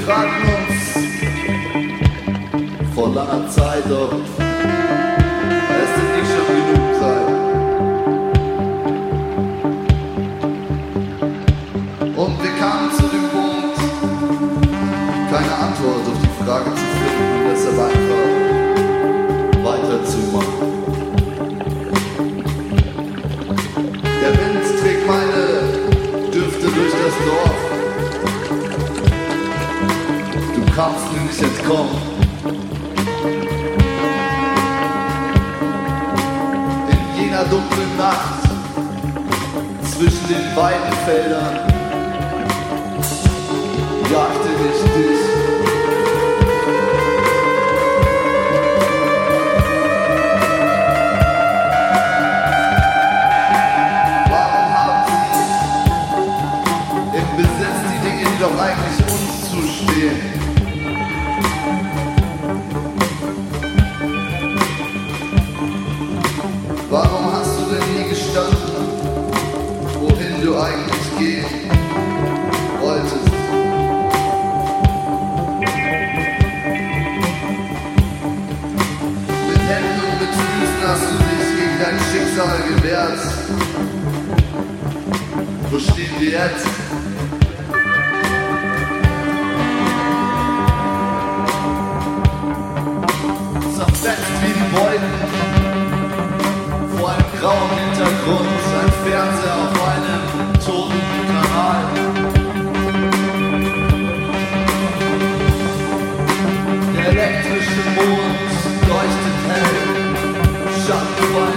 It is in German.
fragten uns vor langer Zeit, ob es denn nicht schon genug sei. Und wir kamen zu dem Punkt, keine Antwort auf die Frage zu finden und deshalb einfach weiterzumachen. Der Wind trägt meine Düfte durch das Dorf. Du kannst mir nicht entkommen. In jener dunklen Nacht zwischen den Weidenfeldern jagte ich dich. Warum haben sie im Besitz die Dinge, die doch eigentlich uns zustehen? Warum hast du denn nie gestanden, wohin du eigentlich gehen wolltest? Mit Händen und mit Füßen hast du dich gegen dein Schicksal gewehrt. Wo stehen wir jetzt? Zerfetzt wie die Wolken vor einem grauen Hintergrund.